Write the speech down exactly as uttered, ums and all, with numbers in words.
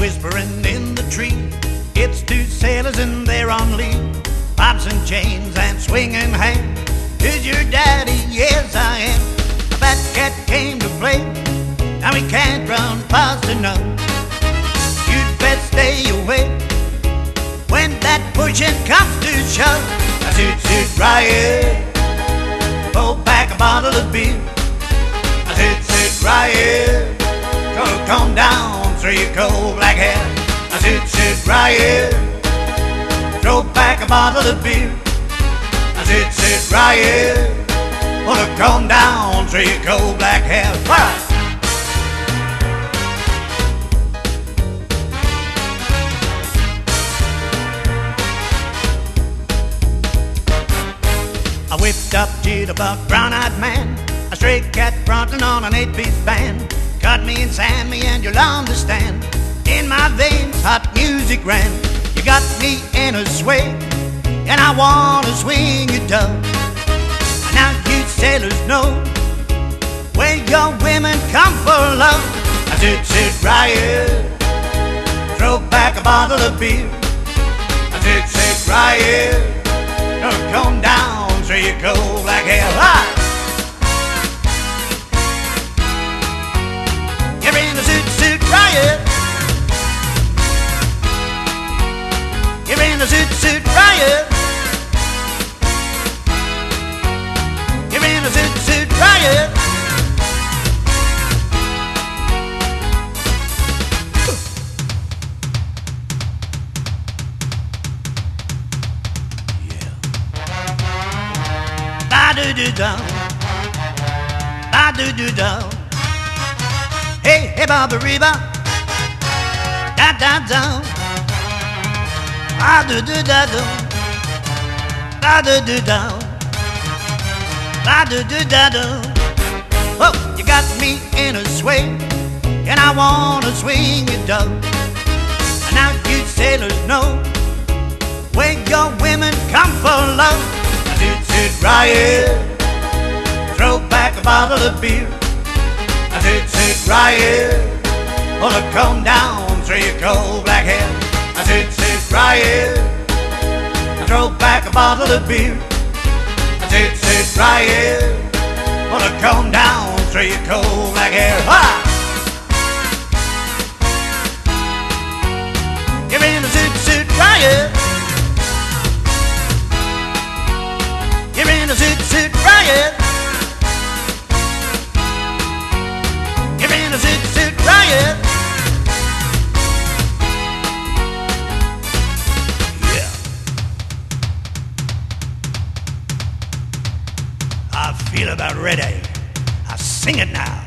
whispering in the tree. It's two sailors and they're on leave, pops and chains and swinging hands. Is your daddy? Yes, I am. A fat cat came to play. Now he can't run fast enough. You'd best stay away when that pushing comes to shove. I shoot, shoot, riot. Pull back a bottle of beer. I shoot, shoot, riot. Gonna come down through your cold black hair. I shoot, shoot, riot. Throw back a bottle of beer. I shoot, shoot, riot. Gonna come down through your cold black hair. Fire! I whipped up jitterbug, brown-eyed man, a stray cat frontin' on an eight-piece band. Cut me and sand me and you'll understand. In my veins, hot music ran. You got me in a sway, and I wanna swing you dove. Now you sailors know where your women come for love. I shoot, shoot, riot. Throw back a bottle of beer. I shoot, shoot, riot. Don't come down through your cold black hair. Ah! You're in a suit, suit, riot. You're in a suit, suit, riot. You're in a suit, suit, riot. Ba-do-do-dum, ba-do-do-dum. Hey, hey, Bobby Reba, da-da-dum, ba-do-do-da-dum, ba-do-do-dum, ba-do-do-da-dum. Oh, you got me in a sway, and I wanna swing you dove. And now you sailors know where your women come for love. Shoot, shoot, riot. Throw back a bottle of beer. I shoot, shoot, riot. Wanna come down through your cold black hair. I shoot, shoot, riot. Throw back a bottle of beer. I shoot, shoot, riot. Wanna come down through your cold black hair. Ha! You're in a suit, suit, riot. You're in a suit, suit, riot. You're in a suit, suit, riot. Yeah. I feel about ready. I sing it now.